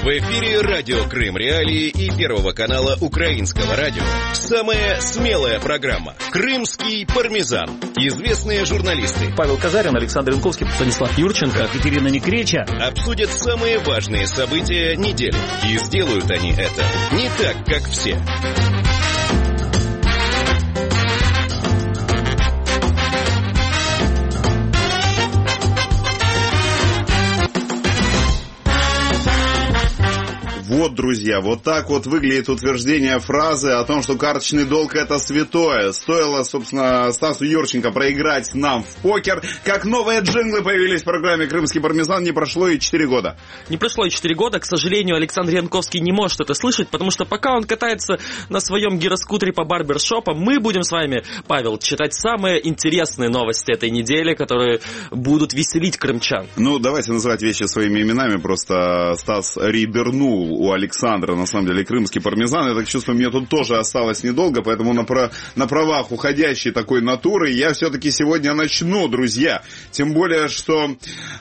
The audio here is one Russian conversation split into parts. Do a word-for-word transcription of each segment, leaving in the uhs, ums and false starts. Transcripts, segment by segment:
В эфире радио Крым Реалии и Первого канала Украинского радио. Самая смелая программа «Крымский пармезан». Известные журналисты Павел Казарин, Александр Янковский, Станислав Юрченко, Екатерина Некреча обсудят самые важные события недели. И сделают они это не так, как все. Вот, друзья, вот так вот выглядит утверждение фразы о том, что карточный долг – это святое. Стоило, собственно, Стасу Юрченко проиграть нам в покер, как новые джинглы появились в программе «Крымский пармезан», не прошло и четыре года. Не прошло и четыре года, к сожалению, Александр Янковский не может это слышать, потому что пока он катается на своем гироскутере по барбершопам, мы будем с вами, Павел, читать самые интересные новости этой недели, которые будут веселить крымчан. Ну, давайте называть вещи своими именами, просто Стас ридернул у Александра, на самом деле, крымский пармезан. Я так чувствую, мне тут тоже осталось недолго, поэтому на, про, на правах уходящей такой натуры я все-таки сегодня начну, друзья. Тем более, что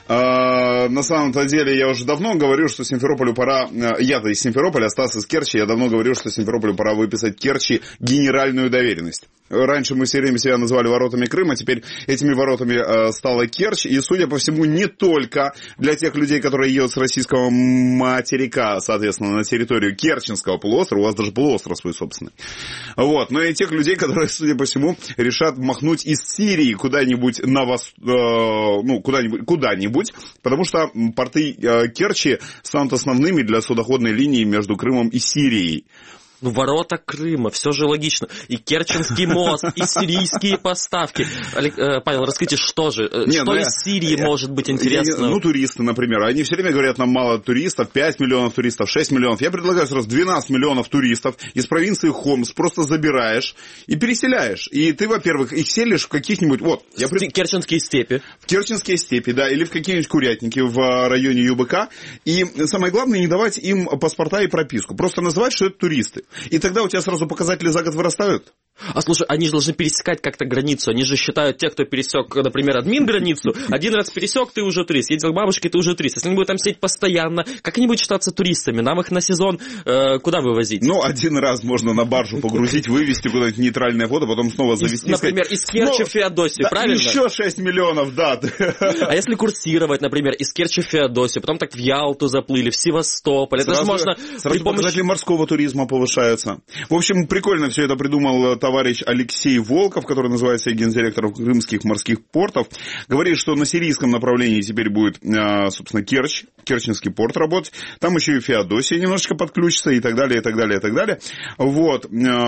э, на самом-то деле я уже давно говорю, что Симферополю пора... Э, я-то из Симферополя, а Стас из Керчи, я давно говорю, что Симферополю пора выписать Керчи генеральную доверенность. Раньше мы все время себя называли воротами Крыма, теперь этими воротами э, стала Керчь, и, судя по всему, не только для тех людей, которые едут с российского материка, соответственно, на территорию Керченского полуострова, у вас даже полуостров свой собственный, вот, но и тех людей, которые, судя по всему, решат махнуть из Сирии куда-нибудь на вос... э, ну, куда-нибудь, куда-нибудь, потому что порты э, Керчи станут основными для судоходной линии между Крымом и Сирией. Ну, ворота Крыма, все же логично. И Керченский мост, и сирийские поставки. Павел, расскажите, что же? Не, что ну из я, Сирии я, может быть интересно? Я, ну, туристы, например. Они все время говорят, нам мало туристов, пять миллионов туристов, шесть миллионов. Я предлагаю сразу двенадцать миллионов туристов из провинции Хомс просто забираешь и переселяешь. И ты, во-первых, их селишь в каких-нибудь... Вот, я пред... Керченские степи. В Керченские степи, да, или в какие-нибудь курятники в районе ЮБК. И самое главное, не давать им паспорта и прописку. Просто называть, что это туристы. И тогда у тебя сразу показатели за год вырастают. А слушай, они же должны пересекать как-то границу. Они же считают, те, кто пересек, например, админ границу, один раз пересек, ты уже турист. Ездил к бабушке, ты уже турист. Если они будут там сидеть постоянно, как они будут считаться туристами? Нам их на сезон э, куда вывозить? Ну, один раз можно на баржу погрузить, вывезти куда-нибудь нейтральное воду, потом снова завести. Например, из Керчи в Феодосию, правильно? Еще шесть миллионов, да. А если курсировать, например, из Керчи в Феодосию, потом так в Ялту заплыли, в Севастополь. Это же можно... Сразу показатели морского туризма повышаются. В общем, прикольно все это придумал товарищ Алексей Волков, который называется гендиректором крымских морских портов. Говорит, что на сирийском направлении теперь будет, собственно, Керчь, Керченский порт работать. Там еще и Феодосия немножечко подключится и так далее, и так далее, и так далее. Вот.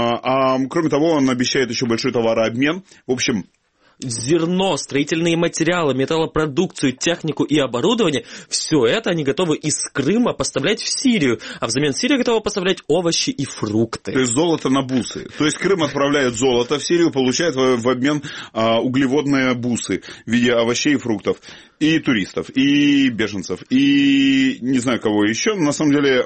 А кроме того, он обещает еще большой товарообмен. В общем... Зерно, строительные материалы, металлопродукцию, технику и оборудование, все это они готовы из Крыма поставлять в Сирию, а взамен Сирия готова поставлять овощи и фрукты. То есть золото на бусы. То есть Крым отправляет золото в Сирию, получает в обмен а, углеводные бусы в виде овощей и фруктов. И туристов, и беженцев, и не знаю кого еще. На самом деле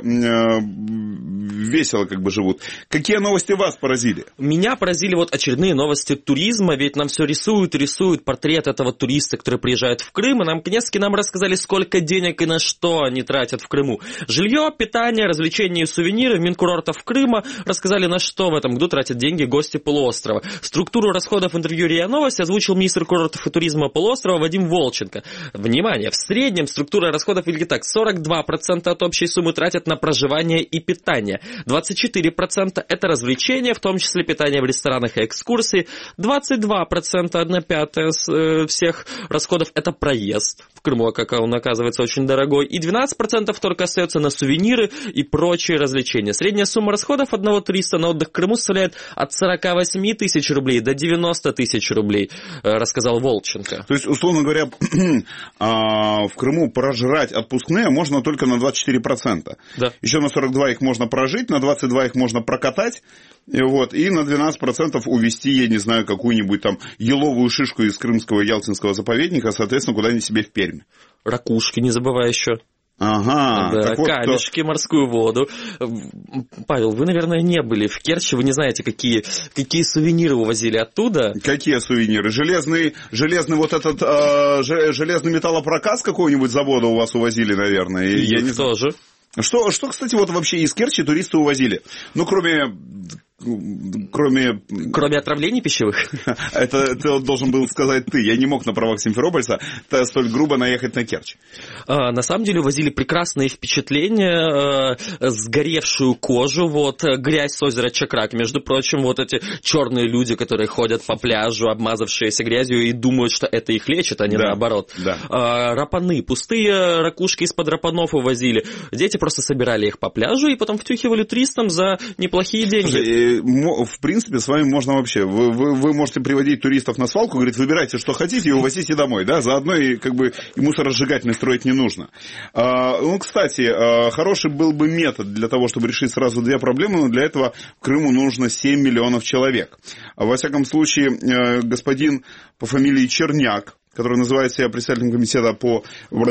весело как бы живут. Какие новости вас поразили? Меня поразили вот очередные новости туризма, ведь нам все рисуют, рисуют портрет этого туриста, который приезжает в Крым, и нам, наконец-таки, нам рассказали, сколько денег и на что они тратят в Крыму. Жилье, питание, развлечения и сувениры. Минкурортов Крыма рассказали, на что в этом году тратят деньги гости полуострова. Структуру расходов в интервью РИА Новости озвучил министр курортов и туризма полуострова Вадим Волченко. Внимание, в среднем структура расходов выглядит так. сорок два процента от общей суммы тратят на проживание и питание. двадцать четыре процента это развлечения, в том числе питание в ресторанах и экскурсии. двадцать два процента, одна пятая всех расходов это проезд. В Крыму, как он оказывается, очень дорогой. И двенадцать процентов только остается на сувениры и прочие развлечения. Средняя сумма расходов одного туриста на отдых в Крыму составляет от сорок восемь тысяч рублей до девяносто тысяч рублей, рассказал Волченко. То есть, условно говоря, в Крыму прожрать отпускные можно только на двадцать четыре процента. Да. Еще на сорок два их можно прожить, на двадцать два их можно прокатать, и, вот, и на двенадцать процентов увезти, я не знаю, какую-нибудь там еловую шишку из Крымского Ялтинского заповедника, соответственно, куда-нибудь себе в Пермь. Ракушки, не забывай еще. Ага. Да, так вот камешки, кто... морскую воду. Павел, вы, наверное, не были в Керчи, вы не знаете, какие, какие сувениры увозили оттуда. Какие сувениры? Железный, железный вот этот, э, железный металлопрокат с какого-нибудь завода у вас увозили, наверное? И я не тоже. Что, что, кстати, вот вообще из Керчи туристы увозили? Ну, кроме... Кроме... Кроме отравлений пищевых? Это, это должен был сказать ты. Я не мог на правах Симферопольца столь грубо наехать на Керчь. А, на самом деле увозили прекрасные впечатления, э, сгоревшую кожу, вот, грязь с озера Чакрак, между прочим, вот эти черные люди, которые ходят по пляжу, обмазавшиеся грязью, и думают, что это их лечит, а не да, наоборот. Да. А, рапаны, пустые ракушки из-под рапанов увозили. Дети просто собирали их по пляжу и потом втюхивали туристам за неплохие деньги. Слушай, в принципе, с вами можно вообще... Вы, вы, вы можете приводить туристов на свалку, говорит, выбирайте, что хотите, и увозите домой, да? Заодно и, как бы, и мусоросжигательный строить не нужно. А, ну, кстати, хороший был бы метод для того, чтобы решить сразу две проблемы, но для этого в Крыму нужно семь миллионов человек. Во всяком случае, господин по фамилии Черняк, который называет себя председателем комитета по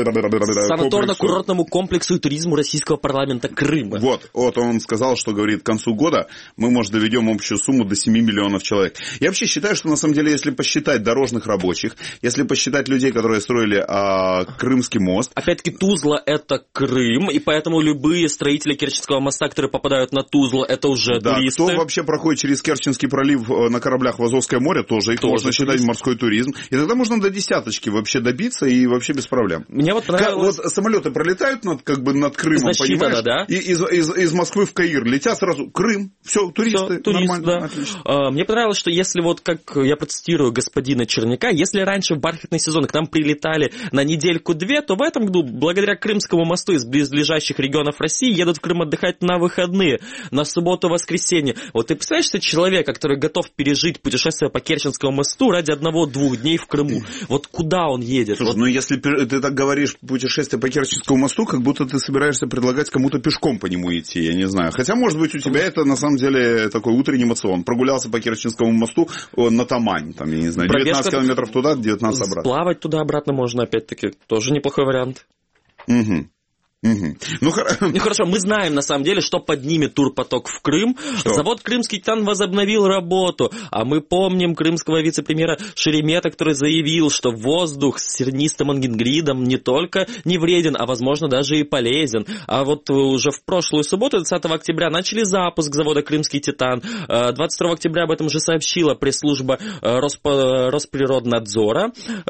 санаторно-курортному комплексу и туризму российского парламента Крыма. Вот, вот он сказал, что, говорит, к концу года мы, может, доведем общую сумму до семи миллионов человек. Я вообще считаю, что, на самом деле, если посчитать дорожных рабочих, если посчитать людей, которые строили а, Крымский мост... Опять-таки, Тузла – это Крым, и поэтому любые строители Керченского моста, которые попадают на Тузлу, это уже да, туристы. Кто вообще проходит через Керченский пролив на кораблях в Азовское море, тоже их тоже можно считать турист. Морской туризм. И тогда можно до десятки вообще добиться и вообще без проблем. Мне вот понравилось... Вот самолеты пролетают над, как бы над Крымом, понимаешь? Да? И из, из, из Москвы в Каир летят сразу. Крым, все, туристы, всё, турист, нормально, да. отлично. А, мне понравилось, что если вот, как я процитирую господина Черняка, если раньше в бархатный сезон к нам прилетали на недельку-две, то в этом году, благодаря Крымскому мосту из близлежащих регионов России, едут в Крым отдыхать на выходные, на субботу-воскресенье. Вот ты представляешь, что человека, который готов пережить путешествие по Керченскому мосту ради одного-двух дней в Крыму, вот куда он едет? Слушай, вот... ну если ты так говоришь путешествие по Керченскому мосту, как будто ты собираешься предлагать кому-то пешком по нему идти, я не знаю. Хотя, может быть, у тебя это на самом деле такой утренний мацион. Прогулялся по Керченскому мосту на Тамань, там, я не знаю, девятнадцать километров туда, девятнадцать обратно. Плавать туда-обратно можно, опять-таки, тоже неплохой вариант. Угу. Угу. Ну, хор... ну хорошо, мы знаем на самом деле, что поднимет турпоток в Крым. Что? Завод «Крымский Титан» возобновил работу, а мы помним крымского вице-премьера Шеремета, который заявил, что воздух с сернистым ангингридом не только не вреден, а возможно даже и полезен. А вот уже в прошлую субботу, двадцатого октября, начали запуск завода «Крымский Титан». двадцать второго октября об этом уже сообщила пресс-служба Росп... Росприроднадзора.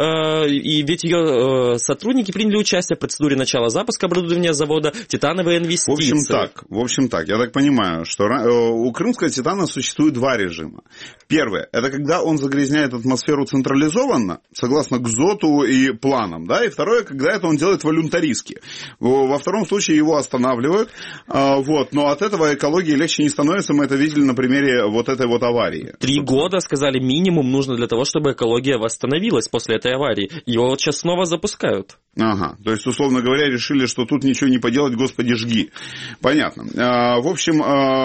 И ведь ее сотрудники приняли участие в процедуре начала запуска оборудования завода «Титановые инвестиции». В общем так, в общем так, я так понимаю, что у крымского «Титана» существует два режима. Первое, это когда он загрязняет атмосферу централизованно, согласно ГЗОТу и планам, да, и второе, когда это он делает волюнтаристски. Во втором случае его останавливают, вот, но от этого экологии легче не становится, мы это видели на примере вот этой вот аварии. Три года, сказали, минимум нужно для того, чтобы экология восстановилась после этой аварии. Его вот сейчас снова запускают. Ага, то есть, условно говоря, решили, что тут ничего не поделать, господи, жги. Понятно. А, в общем,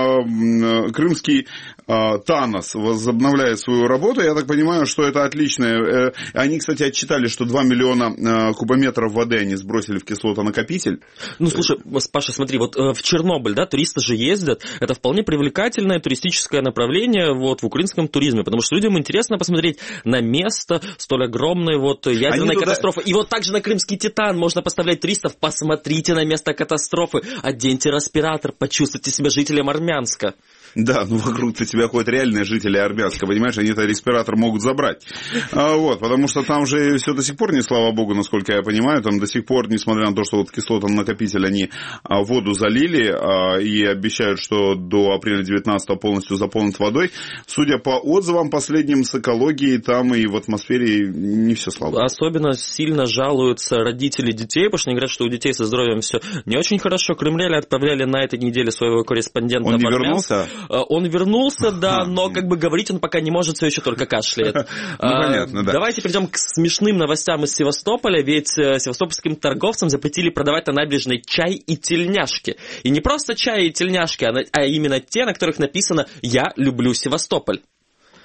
а, крымский а, ТАНОС возобновляет свою работу. Я так понимаю, что это отлично. Они, кстати, отчитали, что два миллиона кубометров воды они сбросили в кислотонакопитель. Ну, слушай, Паша, смотри, вот в Чернобыль, да, туристы же ездят. Это вполне привлекательное туристическое направление вот в украинском туризме, потому что людям интересно посмотреть на место столь огромной вот ядерной они катастрофы. Туда... И вот также на Крымский Титан можно поставлять туристов. Посмотрите на место катастрофы, оденьте респиратор, почувствуйте себя жителем Армянска. Да, ну вокруг-то тебя ходят реальные жители Армянска, понимаешь, они этот респиратор могут забрать. А, вот, потому что там же все до сих пор, не слава богу, насколько я понимаю, там до сих пор, несмотря на то, что вот кислотонакопитель они а, воду залили а, и обещают, что до апреля девятнадцатого полностью заполнят водой, судя по отзывам последним с экологией, там и в атмосфере не все слава. Особенно сильно жалуются родители детей, потому что они говорят, что у детей со здоровьем все не очень хорошо. Крымляне отправляли на этой неделе своего корреспондента. Он не вернулся? Он вернулся, да, но как бы говорить он пока не может, все еще только кашляет. Ну, понятно, да. Давайте перейдем к смешным новостям из Севастополя, ведь севастопольским торговцам запретили продавать на набережной чай и тельняшки. И не просто чай и тельняшки, а именно те, на которых написано «Я люблю Севастополь».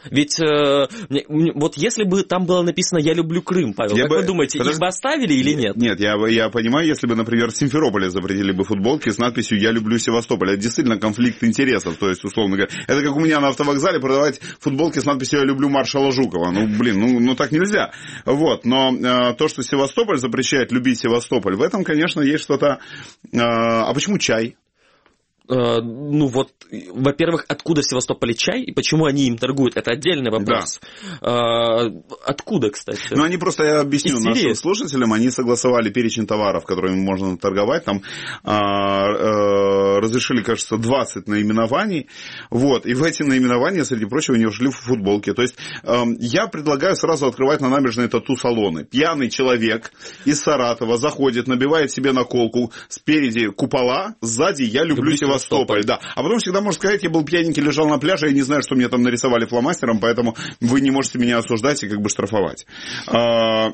Ведь э, вот если бы там было написано «Я люблю Крым», Павел, я как бы... вы думаете, Подожди... их бы оставили или нет? Нет, я, я понимаю, если бы, например, в Симферополе запретили бы футболки с надписью «Я люблю Севастополь». Это действительно конфликт интересов, то есть, условно говоря. Это как у меня на автовокзале продавать футболки с надписью «Я люблю маршала Жукова». Ну, блин, ну, ну так нельзя. Вот, но э, то, что Севастополь запрещает любить Севастополь, в этом, конечно, есть что-то... Э, а почему чай? Uh, ну вот, во-первых, откуда в Севастополе чай и почему они им торгуют, это отдельный вопрос. Да. Uh, откуда, кстати? Ну, они просто, я объясню нашим слушателям, они согласовали перечень товаров, которыми можно торговать, там uh, uh, разрешили, кажется, двадцать наименований, вот, и в эти наименования, среди прочего, не ушли в футболки. То есть, uh, я предлагаю сразу открывать на набережной тату-салоны. Пьяный человек из Саратова заходит, набивает себе наколку, спереди купола, сзади «Я люблю, люблю Севастополь». Севастополь, да. А потом всегда можно сказать, я был пьяненький, лежал на пляже, я не знаю, что мне там нарисовали фломастером, поэтому вы не можете меня осуждать и как бы штрафовать. А,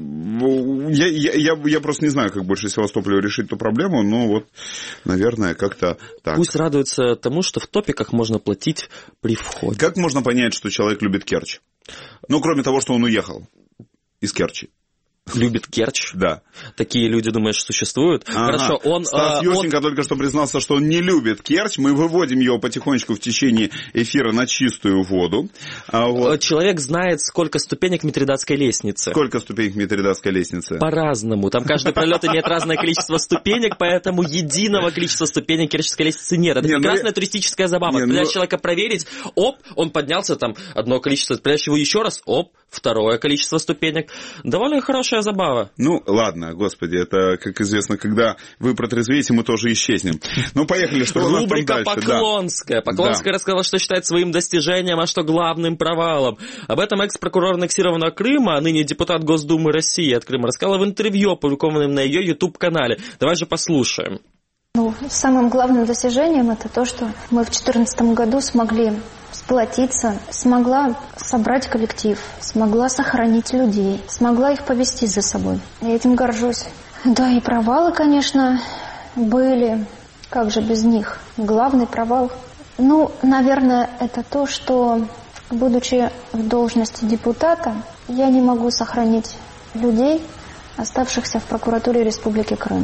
я, я, я, я просто не знаю, как больше Севастополю решить эту проблему, но вот, наверное, как-то так. Пусть радуется тому, что в топиках можно платить при входе. Как можно понять, что человек любит Керчь? Ну, кроме того, что он уехал из Керчи. Любит Керчь? Да. Такие люди, думаешь, существуют? Ага. Хорошо, он... Стас Юрченко он... только что признался, что он не любит Керчь. Мы выводим его потихонечку в течение эфира на чистую воду. А вот... Человек знает, сколько ступенек Митридатской лестницы. Сколько ступенек Митридатской лестницы? По-разному. Там каждый пролет имеет разное количество ступенек, поэтому единого количества ступенек Керченской лестницы нет. Это не, прекрасная ну... туристическая забава. Не, Пытаешь ну... человека проверить, оп, он поднялся, там одно количество, пытаешь его еще раз, оп, второе количество ступенек. Довольно хорошая забава. Ну, ладно, господи, это, как известно, когда вы протрезвеете, мы тоже исчезнем. Ну, поехали, что у нас там дальше? Рубрика Поклонская. Да. Поклонская да. рассказала, что считает своим достижением, а что главным провалом. Об этом экс-прокурор аннексированного Крыма, а ныне депутат Госдумы России от Крыма, рассказала в интервью, опубликованном на ее YouTube-канале. Давай же послушаем. Ну, самым главным достижением это то, что мы в две тысячи четырнадцатом году смогли сплотиться, смогла собрать коллектив, смогла сохранить людей, смогла их повести за собой. Я этим горжусь. Да, и провалы, конечно, были. Как же без них? Главный провал. Ну, наверное, это то, что, будучи в должности депутата, я не могу сохранить людей, оставшихся в прокуратуре Республики Крым.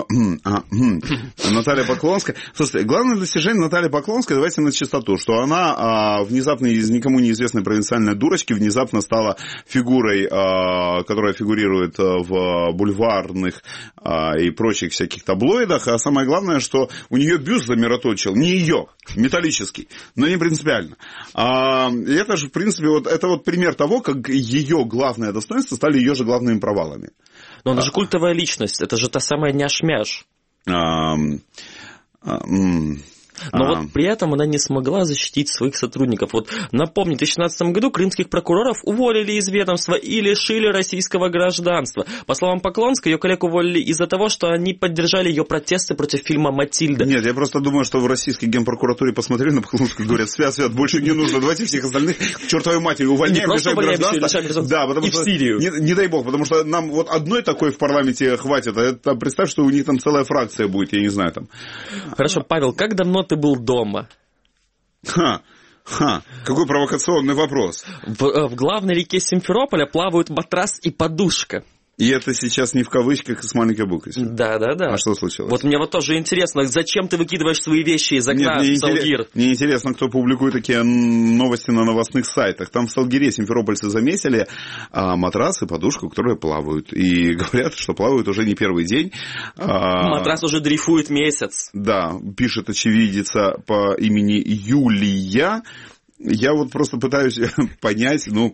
Наталья Поклонская. Слушайте, главное достижение Натальи Поклонской, давайте на чистоту, что она а, внезапно из никому неизвестной провинциальной дурочки внезапно стала фигурой, а, которая фигурирует в бульварных а, и прочих всяких таблоидах, а самое главное, что у нее бюст замироточил, не ее, металлический, но не принципиально. А, это же, в принципе, вот, это вот пример того, как ее главное достоинство стали ее же главными провалами. Но она же культовая личность, это же та самая няш-мяш. А, а, м- Но а... вот при этом она не смогла защитить своих сотрудников. Вот напомню, в две тысячи шестнадцатом году крымских прокуроров уволили из ведомства и лишили российского гражданства. По словам Поклонской, ее коллег уволили из-за того, что они поддержали ее протесты против фильма «Матильда». Нет, я просто думаю, что в российской генпрокуратуре посмотрели на Поклонскую и говорят: свят, свят, больше не нужно, давайте всех остальных к чертовой матери увольняем, лишаем гражданства. Да, потому и что, в Сирию. Не, не дай бог, потому что нам вот одной такой в парламенте хватит, а это, представь, что у них там целая фракция будет, я не знаю там. Хорошо, Павел, как давно ты был дома? Ха, ха, какой провокационный вопрос. В, в главной реке Симферополя плавают матрас и подушка. И это сейчас не в кавычках, а с маленькой буквой. Да, да, да. А что случилось? Вот мне вот тоже интересно, зачем ты выкидываешь свои вещи из окна в Салгир? Интерес, мне интересно, кто публикует такие новости на новостных сайтах. Там в Салгире симферопольцы заметили а, матрас и подушку, которые плавают. И говорят, что плавают уже не первый день. А, матрас уже дрейфует месяц. Да, пишет очевидица по имени Юлия. Я вот просто пытаюсь понять, ну...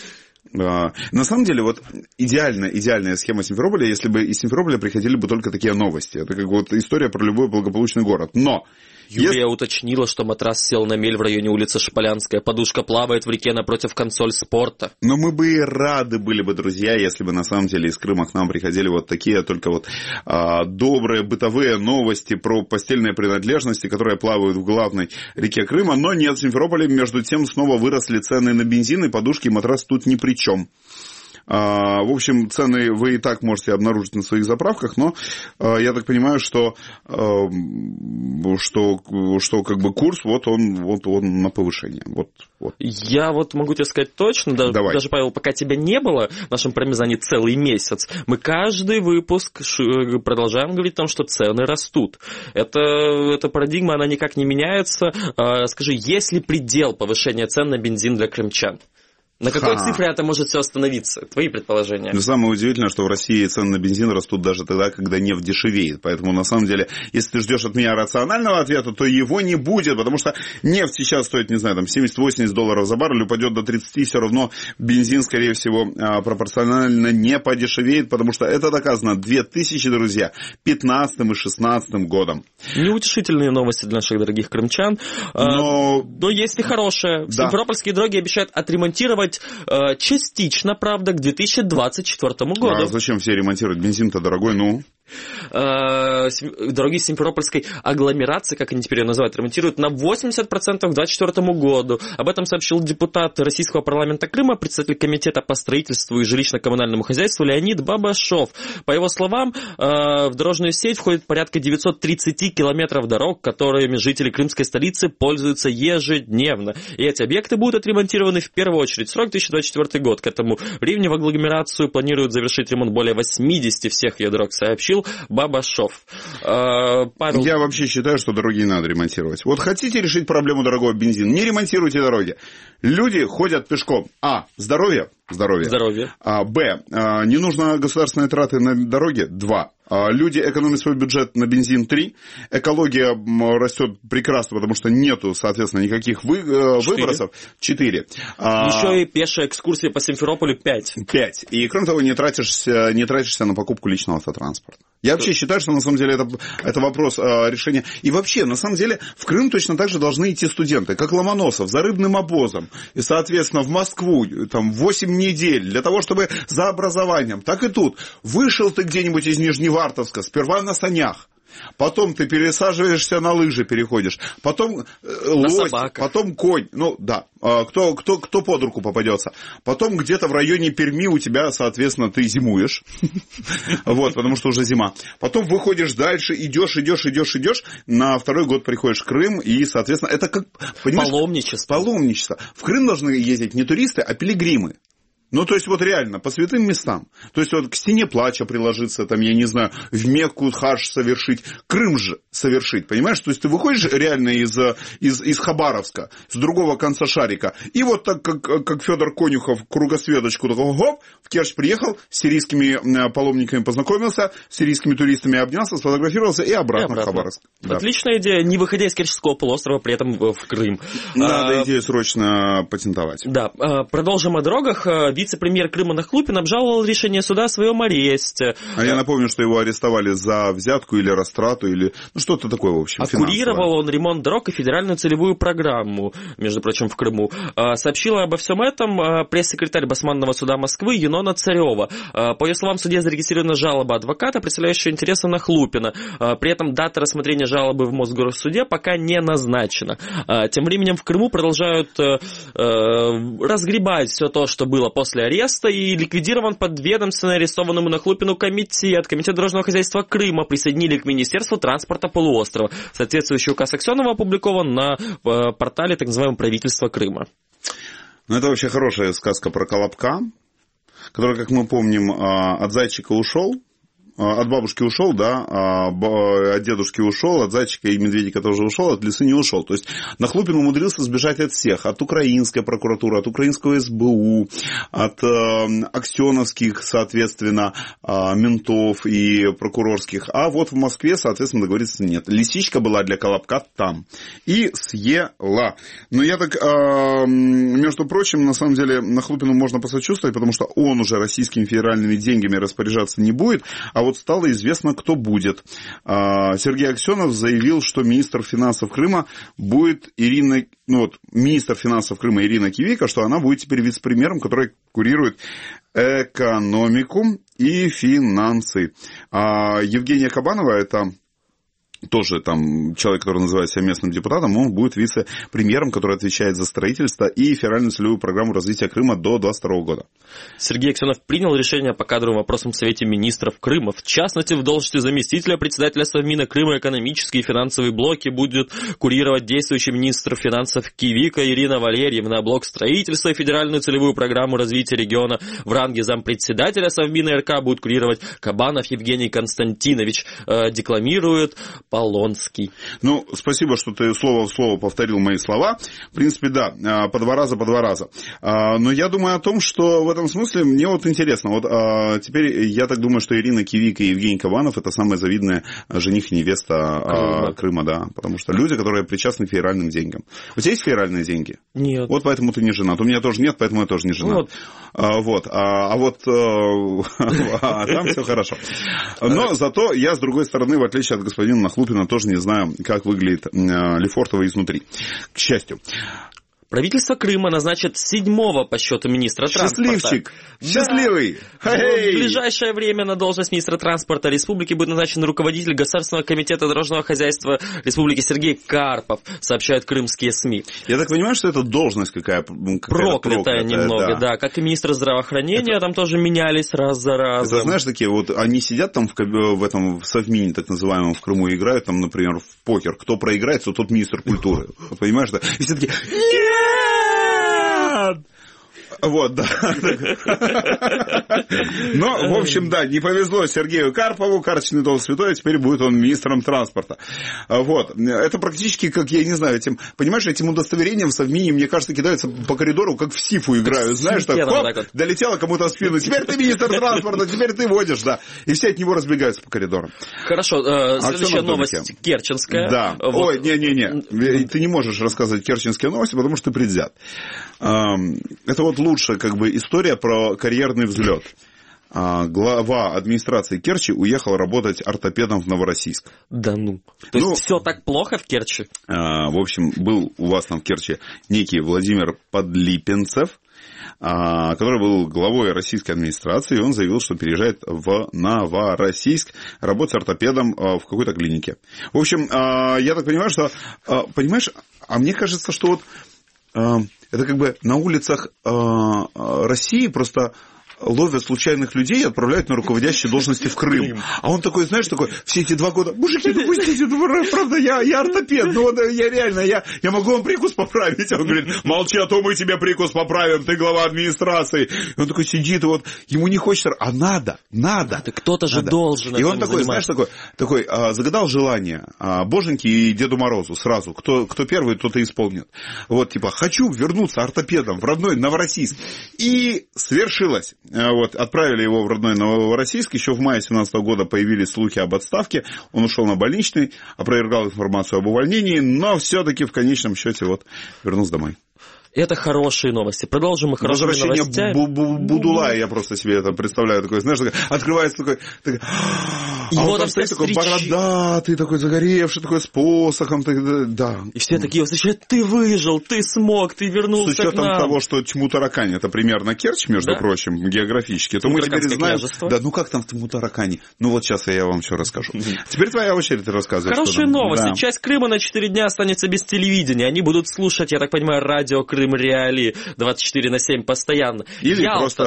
На самом деле, вот идеальная, идеальная схема Симферополя, если бы из Симферополя приходили бы только такие новости. Это как вот история про любой благополучный город. Но... Юлия если... уточнила, что матрас сел на мель в районе улицы Шполянская, подушка плавает в реке напротив консоль спорта. Но мы бы и рады были бы, друзья, если бы на самом деле из Крыма к нам приходили вот такие только вот а, добрые бытовые новости про постельные принадлежности, которые плавают в главной реке Крыма. Но нет, в Симферополе между тем снова выросли цены на бензин, и подушки и матрас тут ни при чем. В общем, цены вы и так можете обнаружить на своих заправках, но я так понимаю, что, что, что как бы курс, вот он, вот он на повышение. Вот, вот. Я вот могу тебе сказать точно, даже, даже, Павел, пока тебя не было в нашем пармезане целый месяц, мы каждый выпуск продолжаем говорить о том, что цены растут. Это, эта парадигма, она никак не меняется. Скажи, есть ли предел повышения цен на бензин для крымчан? На какой Ха. цифре это может все остановиться? Твои предположения? Но самое удивительное, что в России цены на бензин растут даже тогда, когда нефть дешевеет. Поэтому, на самом деле, если ты ждешь от меня рационального ответа, то его не будет, потому что нефть сейчас стоит, не знаю, там семьдесят-восемьдесят долларов за баррель, упадет до тридцати, все равно бензин, скорее всего, пропорционально не подешевеет, потому что это доказано две тысячи, друзья, пятнадцатым и шестнадцатым годом. Неутешительные новости для наших дорогих крымчан. Но, Но есть и хорошие. Да. Симферопольские дороги обещают отремонтировать частично, правда, к две тысячи двадцать четвёртому году. А зачем все ремонтировать? Бензин-то дорогой, ну... Дороги Симферопольской агломерации, как они теперь ее называют, ремонтируют на восемьдесят процентов к две тысячи двадцать четвёртому году. Об этом сообщил депутат Российского парламента Крыма, председатель комитета по строительству и жилищно-коммунальному хозяйству Леонид Бабашов. По его словам, в дорожную сеть входит порядка девятьсот тридцать километров дорог, которыми жители крымской столицы пользуются ежедневно. И эти объекты будут отремонтированы в первую очередь. Срок две тысячи двадцать четвёртый год. К этому времени в агломерацию планируют завершить ремонт более восьмидесяти всех ее дорог, сообщил Бабашов. Павел... Я вообще считаю, что дороги не надо ремонтировать. Вот хотите решить проблему дорогого бензина, не ремонтируйте дороги. Люди ходят пешком. А. Здоровье. Здоровье. Здоровье. А, Б. А, не нужно государственные траты на дороге. Два. А, люди экономят свой бюджет на бензин. Три. Экология растет прекрасно, потому что нету, соответственно, никаких вы, э, выбросов. Четыре. А, Еще и пешая экскурсия по Симферополю. Пять. Пять. И, кроме того, не тратишься, не тратишься на покупку личного автотранспорта. Я вообще считаю, что на самом деле это, это вопрос э, решения. И вообще, на самом деле, в Крым точно так же должны идти студенты, как Ломоносов, за рыбным обозом. И, соответственно, в Москву там восемь недель для того, чтобы за образованием. Так и тут. Вышел ты где-нибудь из Нижневартовска, сперва на санях. Потом ты пересаживаешься на лыжи, переходишь. Потом э, лось, потом конь. Ну, да. Кто, кто, кто под руку попадется. Потом где-то в районе Перми у тебя, соответственно, ты зимуешь. Вот, потому что уже зима. Потом выходишь дальше, идешь, идешь, идешь, идешь. На второй год приходишь в Крым. И, соответственно, это как... Паломничество. Паломничество. В Крым должны ездить не туристы, а пилигримы. Ну, то есть, вот реально, по святым местам. То есть, вот к стене плача приложиться, там, я не знаю, в Мекку хадж совершить, Крым же совершить, понимаешь? То есть, ты выходишь реально из, из, из Хабаровска, с другого конца шарика, и вот так, как, как Федор Конюхов, кругосветочку, такой, хоп, в Керчь приехал, с сирийскими паломниками познакомился, с сирийскими туристами обнялся, сфотографировался и обратно, и обратно. в Хабаровск. Да. Отличная идея, не выходя из Керченского полуострова, при этом в Крым. Надо а, идею срочно патентовать. Да, продолжим о дорогах. Вице-премьер Крыма Нахлупин обжаловал решение суда о своем аресте. А я напомню, что его арестовали за взятку или растрату, или ну, что-то такое, в общем, финансовое. Курировал он ремонт дорог и федеральную целевую программу, между прочим, в Крыму. Сообщила обо всем этом пресс-секретарь Басманного суда Москвы Юнона Царева. По ее словам, в суде зарегистрирована жалоба адвоката, представляющая интересы Нахлупина. При этом дата рассмотрения жалобы в Мосгорсуде пока не назначена. Тем временем в Крыму продолжают разгребать все то, что было после после ареста, и ликвидирован подведомственно арестованному Нахлупину комитет. Комитет дорожного хозяйства Крыма присоединили к Министерству транспорта полуострова. Соответствующий указ Аксенова опубликован на портале так называемого правительства Крыма. Ну, это вообще хорошая сказка про Колобка, который, как мы помним, от зайчика ушел. От бабушки ушел, да, от дедушки ушел, от зайчика и медведика тоже ушел, от лисы не ушел. То есть Нахлупин умудрился сбежать от всех, от украинской прокуратуры, от украинского эс бэ у, от э, аксеновских, соответственно, э, ментов и прокурорских. А вот в Москве, соответственно, договориться нет. Лисичка была для Колобка там и съела. Но я так, э, между прочим, на самом деле Нахлупину можно посочувствовать, потому что он уже российскими федеральными деньгами распоряжаться не будет, а вот стало известно, кто будет. Сергей Аксенов заявил, что министр финансов Крыма будет Ирина, ну вот, министр финансов Крыма Ирина Кивика, что она будет теперь вице-премьером, который курирует экономику и финансы. А Евгения Кабанова, это тоже там человек, который называет себя местным депутатом, он будет вице-премьером, который отвечает за строительство и федеральную целевую программу развития Крыма до двадцать второго года. Сергей Аксенов принял решение по кадровым вопросам в Совете министров Крыма. В частности, в должности заместителя председателя Совмина Крыма экономические и финансовые блоки будет курировать действующий министр финансов Кивика Ирина Валерьевна. Блок строительства и федеральную целевую программу развития региона в ранге зампредседателя Совмина РК будет курировать Кабанов Евгений Константинович. Э, декламирует Полонский. Ну, спасибо, что ты слово в слово повторил мои слова. В принципе, да, по два раза, по два раза. Но я думаю о том, что в этом смысле мне вот интересно. Вот теперь я так думаю, что Ирина Кивик и Евгений Кабанов — это самая завидная жених и невеста Крыма. Крыма, да. Потому что люди, которые причастны к федеральным деньгам. У тебя есть федеральные деньги? Нет. Вот поэтому ты не женат. У меня тоже нет, поэтому я тоже не женат. Вот. А, вот. А, а вот а там все хорошо. Но зато я, с другой стороны, в отличие от господина Нахлупина, тоже не знаю, как выглядит Лефортово изнутри. К счастью. Правительство Крыма назначит седьмого по счету министра транспорта. Счастливчик! Счастливый! Да. В ближайшее время на должность министра транспорта республики будет назначен руководитель Государственного комитета дорожного хозяйства республики Сергей Карпов, сообщают крымские СМИ. Я так понимаю, что это должность какая, какая-то проклятая, проклятая немного, да. да. Как и министр здравоохранения, это... там тоже менялись раз за разом. Это, знаешь, такие вот, они сидят там в, в этом в Совмине, так называемом, в Крыму, играют там, например, в покер. Кто проиграет, то тот министр культуры. Понимаешь, да? И все такие... Вот, да. Но, в общем, да, не повезло Сергею Карпову, карточный долг святой, теперь будет он министром транспорта. Вот. Это практически, как, я не знаю, этим, понимаешь, этим удостоверением в Совмине, мне кажется, кидаются по коридору, как в Сифу играют, знаешь, так, хоп, так вот. Долетело кому-то в спину, теперь ты министр транспорта, теперь ты водишь, да. И все от него разбегаются по коридорам. Хорошо, э, следующая новость керченская. Да. Вот. Ой, не-не-не, ты не можешь рассказывать керченские новости, потому что ты предвзят. Это вот лучше, как бы, история про карьерный взлет. Глава администрации Керчи уехал работать ортопедом в Новороссийск. Да ну. То ну, есть все так плохо в Керчи? В общем, был у вас там в Керчи некий Владимир Подлипенцев, который был главой российской администрации, и он заявил, что переезжает в Новороссийск работать ортопедом в какой-то клинике. В общем, я так понимаю, что, понимаешь, а мне кажется, что вот это как бы на улицах России просто ловят случайных людей и отправляют на руководящие должности в Крым. А он такой, знаешь, такой, все эти два года, мужики, ну пустите, ну, правда, я, я ортопед, ну вот я реально, я, я могу вам прикус поправить. Он говорит, молчи, а то мы тебе прикус поправим, ты глава администрации. И он такой сидит, и вот ему не хочется, а надо, надо. Да кто-то же надо. Должен. И он такой, знаешь, такой, такой а, загадал желание а, Боженьке и Деду Морозу сразу, кто, кто первый, тот и исполнит. Вот, типа, хочу вернуться ортопедом в родной Новороссийск. И свершилось. Вот, отправили его в родной Новороссийск. Еще в мае две тысячи семнадцатого года появились слухи об отставке. Он ушел на больничный, опровергал информацию об увольнении, но все-таки в конечном счете вот вернулся домой. Это хорошие новости. Продолжим мы хорошими новостями. Возвращение Будулая, я просто себе это представляю. Такой, знаешь, такой, открывается такой... такой а он там стоит такой бородатый, такой загоревший, такой с посохом. Так, да. И все такие, ты выжил, ты смог, ты вернулся к нам. С учетом того, что Тьму-Таракань, это примерно Керчь, между да? прочим, географически, то мы теперь знаем... Княжество. Да, ну как там в Тьму-Таракане? Ну вот сейчас я вам все расскажу. Теперь твоя очередь, ты рассказываешь. Хорошие новости. Да. Часть Крыма на четыре дня останется без телевидения. Они будут слушать, я так понимаю, радио Крым Реалии двадцать четыре на семь постоянно. Или, просто,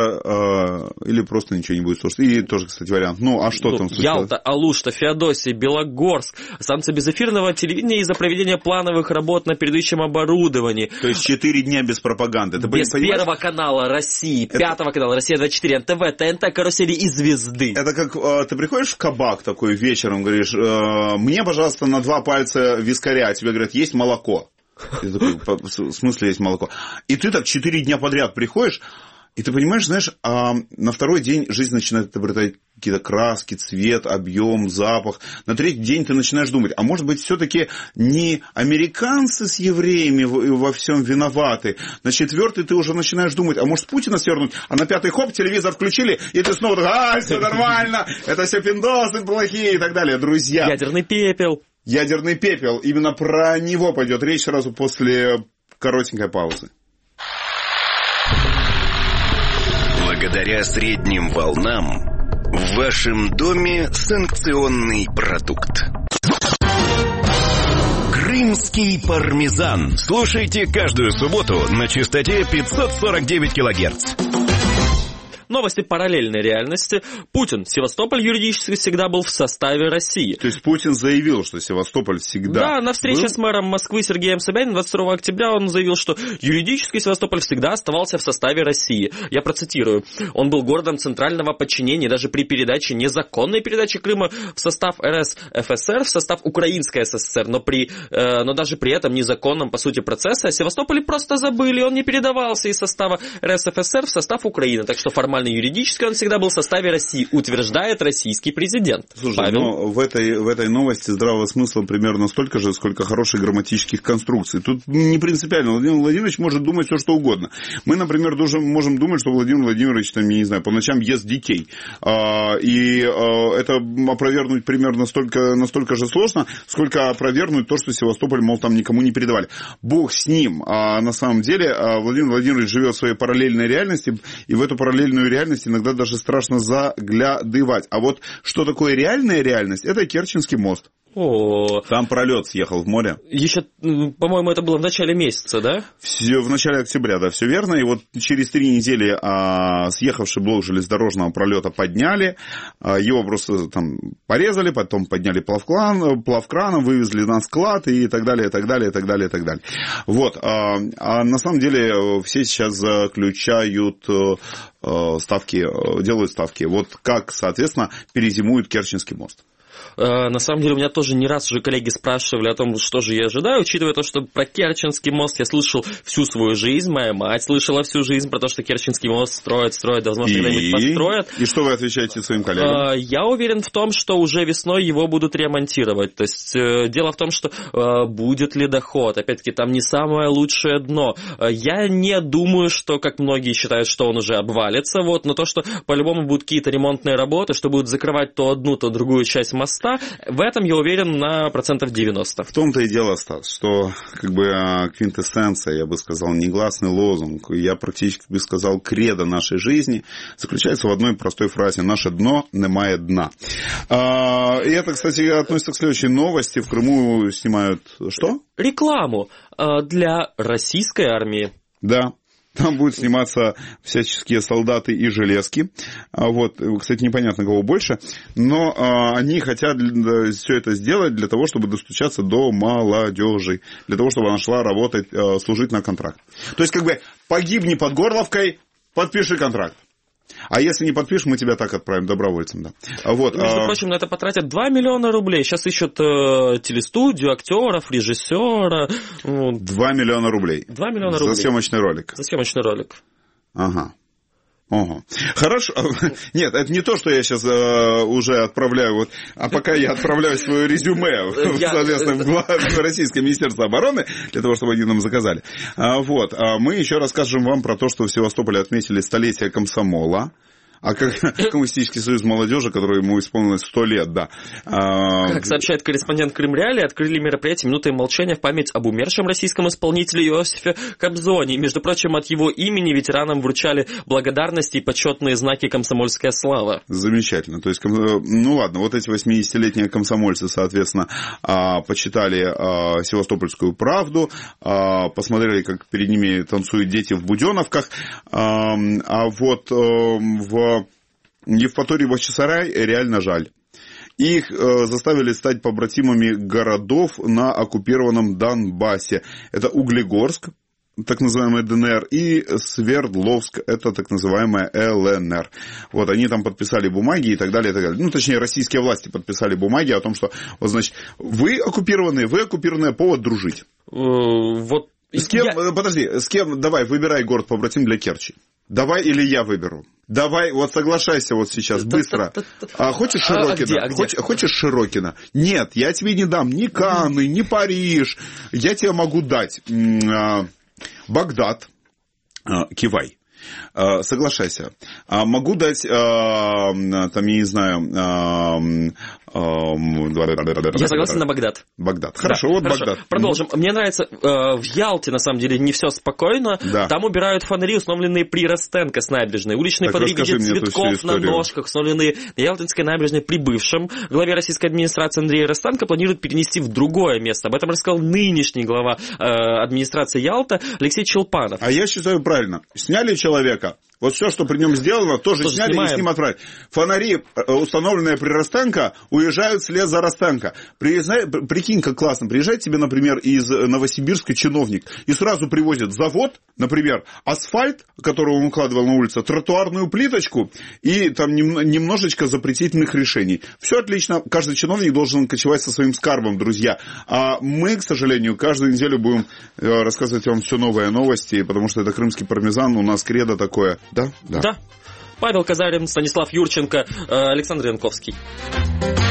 э, или просто ничего не будет слушать. И тоже, кстати, вариант. Ну, а что ну, там случилось? Ялта, Алушта, Феодосия, Белогорск. Станция безэфирного телевидения из-за проведения плановых работ на передающем оборудовании. То есть четыре дня без пропаганды. Ты без понимаешь? Первого канала России, это... пятого канала Россия двадцать четыре, эн тэ вэ, тэ эн тэ, карусели и звезды. Это как э, ты приходишь в кабак такой вечером, говоришь, э, мне, пожалуйста, на два пальца вискаря. Тебе говорят, есть молоко. И такой, в смысле есть молоко? И ты так четыре дня подряд приходишь, и ты понимаешь, знаешь, а на второй день жизнь начинает обретать какие-то краски, цвет, объем, запах. На третий день ты начинаешь думать, а может быть, все-таки не американцы с евреями во всем виноваты. На четвертый ты уже начинаешь думать, а может Путина свернуть, а на пятый хоп, телевизор включили, и ты снова такой, а, все нормально, это все пиндосы плохие и так далее. Друзья. Ядерный пепел. Ядерный пепел. Именно про него пойдет речь сразу после коротенькой паузы. Благодаря средним волнам в вашем доме санкционный продукт. Крымский пармезан. Слушайте каждую субботу на частоте пятьсот сорок девять килогерц. Новости параллельной реальности. Путин. Севастополь юридически всегда был в составе России. То есть Путин заявил, что Севастополь всегда Да, на встрече был? с мэром Москвы Сергеем Собяниным двадцать второго октября он заявил, что юридически Севастополь всегда оставался в составе России. Я процитирую. Он был городом центрального подчинения даже при передаче, незаконной передаче Крыма в состав эр эс эф эс эр, в состав Украинской эс эс эс эр, но, при, э, но даже при этом незаконном, по сути, процессе о Севастополе просто забыли. Он не передавался из состава эр эс эф эс эр в состав Украины. Так что формально юридически он всегда был в составе России, утверждает российский президент. Слушай, Павел? но в этой, в этой новости здравого смысла примерно столько же, сколько хороших грамматических конструкций. Тут не принципиально. Владимир Владимирович может думать все, что угодно. Мы, например, тоже можем думать, что Владимир Владимирович, там, я не знаю, по ночам ест детей. И это опровергнуть примерно столько, настолько же сложно, сколько опровергнуть то, что Севастополь, мол, там никому не передавали. Бог с ним. А на самом деле Владимир Владимирович живет в своей параллельной реальности, и в эту параллельную реальность иногда даже страшно заглядывать. А вот что такое реальная реальность, это Керченский мост. О, Там пролет съехал в море. еще, по-моему, это было в начале месяца, да? Все в начале октября, да, все верно. И вот через три недели а, съехавший блок железнодорожного пролета подняли, а, его просто там порезали, потом подняли плавкран, плавкраном, вывезли на склад и так далее, и так далее, и так далее, и так далее. Вот. А, а на самом деле все сейчас заключают а, ставки, делают ставки. Вот как, соответственно, перезимует Керченский мост. На самом деле, у меня тоже не раз уже коллеги спрашивали о том, что же я ожидаю, учитывая то, что про Керченский мост я слышал всю свою жизнь, моя мать слышала всю жизнь про то, что Керченский мост строят, строят, возможно, когда-нибудь построят. И что вы отвечаете своим коллегам? Я уверен в том, что уже весной его будут ремонтировать. То есть, дело в том, что будет ли доход, опять-таки, там не самое лучшее дно. Я не думаю, что, как многие считают, что он уже обвалится, вот, но то, что по-любому будут какие-то ремонтные работы, что будут закрывать то одну, то другую часть моста, в этом я уверен на процентов девяносто. В том-то и дело, Стас, что как бы квинтэссенция, я бы сказал, негласный лозунг, я практически бы сказал кредо нашей жизни, заключается в одной простой фразе: наше дно немає дна. И это, кстати, относится к следующей новости. В Крыму снимают что? Рекламу для российской армии. Да. Там будут сниматься всяческие солдаты и железки. Вот, кстати, непонятно, кого больше. Но а, они хотят все это сделать для того, чтобы достучаться до молодежи. Для того, чтобы она шла работать, а, служить на контракт. То есть, как бы, погибни под Горловкой, подпиши контракт. А если не подпишешь, мы тебя так отправим добровольцем, да. Вот, Между а... прочим, на это потратят два миллиона рублей. Сейчас ищут э, телестудию, актеров, режиссера. два миллиона рублей. два миллиона рублей. За съемочный ролик. За съемочный ролик. Ага. Ого. Хорошо. Нет, это не то, что я сейчас э, уже отправляю, вот, а пока я отправляю свое резюме, я... соответственно, в Российское Министерство обороны, для того, чтобы они нам заказали. А, вот. А мы еще расскажем вам про то, что в Севастополе отметили столетие комсомола. А как Коммунистический союз молодежи, который ему исполнилось сто лет, да. Как сообщает корреспондент Крымреалии, открыли мероприятие минутой молчания в память об умершем российском исполнителе Иосифе Кобзоне. И, между прочим, от его имени ветеранам вручали благодарности и почетные знаки «Комсомольская слава». Замечательно. То есть, ну ладно, вот эти восьмидесятилетние комсомольцы, соответственно, почитали «Севастопольскую правду», посмотрели, как перед ними танцуют дети в буденовках, а вот в Евпатории Бахчисарай реально жаль. Их э, заставили стать побратимами городов на оккупированном Донбассе. Это Углегорск, так называемая ДНР, и Свердловск, это так называемая ЛНР. Вот, они там подписали бумаги и так далее, и так далее. Ну, точнее, российские власти подписали бумаги о том, что, вот, значит, вы оккупированные, вы оккупированные, повод дружить. Вот. С кем, Я... подожди, с кем, давай, выбирай город-побратим для Керчи. Давай или я выберу. Давай, вот соглашайся вот сейчас, быстро. А хочешь Широкино? А где, а где? Хочешь, хочешь Широкино? Нет, я тебе не дам ни Канны, ни Париж. Я тебе могу дать Багдад, кивай. Соглашайся. Могу дать, там, я не знаю, Я согласен на Багдад. Багдад. Хорошо, да, вот хорошо. Багдад. Продолжим. Мне нравится, э, в Ялте, на самом деле, не все спокойно. Да. Там убирают фонари, установленные при Ростенко с набережной. Уличные так фонари в виде цветков на ножках, установленные на Ялтинской набережной при бывшем главе российской администрации Андрея Ростенко, планируют перенести в другое место. Об этом рассказал нынешний глава э, администрации Ялта Алексей Челпанов. А я считаю правильно. Сняли человека. Вот все, что при нем сделано, тоже, тоже сняли снимаем. И с ним отправили. Фонари, установленные при Ростенко, уезжают вслед за Ростенко. Приезжай, прикинь, как классно. Приезжает тебе, например, из Новосибирска чиновник и сразу привозит завод, например, асфальт, который он укладывал на улице, тротуарную плиточку и там немножечко запретительных решений. Все отлично. Каждый чиновник должен кочевать со своим скарбом, друзья. А мы, к сожалению, каждую неделю будем рассказывать вам все новые новости, потому что это крымский пармезан, у нас кредо такое. Да? Да. Да. Павел Казарин, Станислав Юрченко, Александр Янковский.